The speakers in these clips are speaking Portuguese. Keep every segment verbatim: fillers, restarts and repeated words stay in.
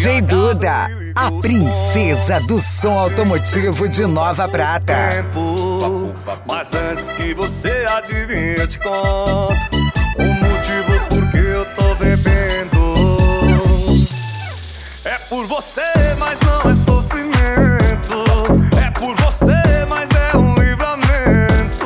J Duda, a princesa do som automotivo de Nova Prata. Tempo, mas antes que você adivinhe, eu te conto o motivo por que eu tô bebendo. É por você, mas não é sofrimento. É por você, mas é um livramento.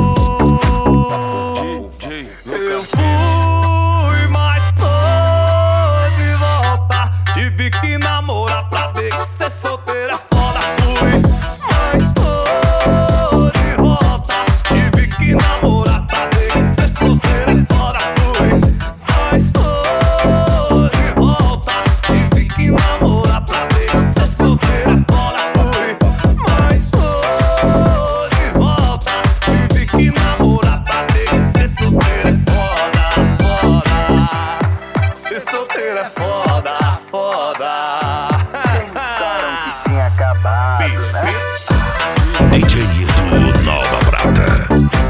Eu fui, mas tô de volta. Tive que namorar pra ver que ser solteira é foda. Fui, mas tô de volta. Tive que namorar pra ver que ser solteira é foda. Fui, mas tô de volta. Tive que namorar pra ver que ser solteira é foda. Fui, mas tô de volta. Tive que namorar pra ver que ser solteira é foda, foda. Ser solteira é foda, foda. Pensaram que tinha acabado, né? D J Edu Nova Prata.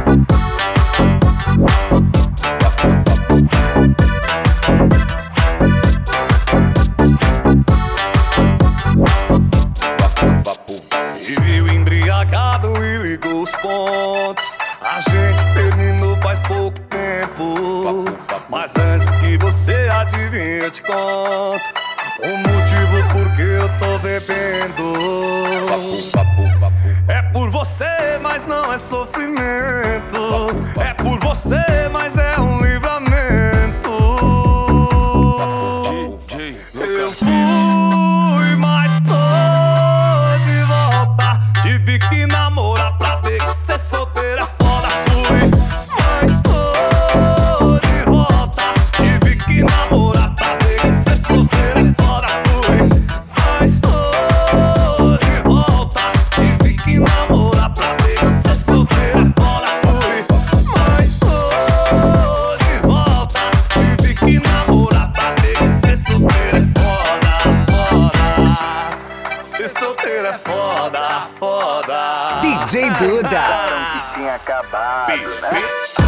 E viu embriagado e ligou os pontos. A gente terminou faz pouco tempo. Mas antes que você adivinhe, eu te conto o motivo por que eu tô bebendo. É por você, mas não é sofrimento. É por você, mas é um livramento. Eu fui, mas tô de volta. Tive que namorar pra ver que ser solteira é foda. Fui, mas tô de volta. Tive que namorar pra ver que ser solteira é foda. Fui, mas tô de volta. Tive que namorar pra ver que ser solteira é foda. Fui, mas tô de volta. Tive que namorar pra ver que ser solteira é foda, foda. Ser solteira é foda, foda. D J Duda. Pensaram que tinha acabado, né?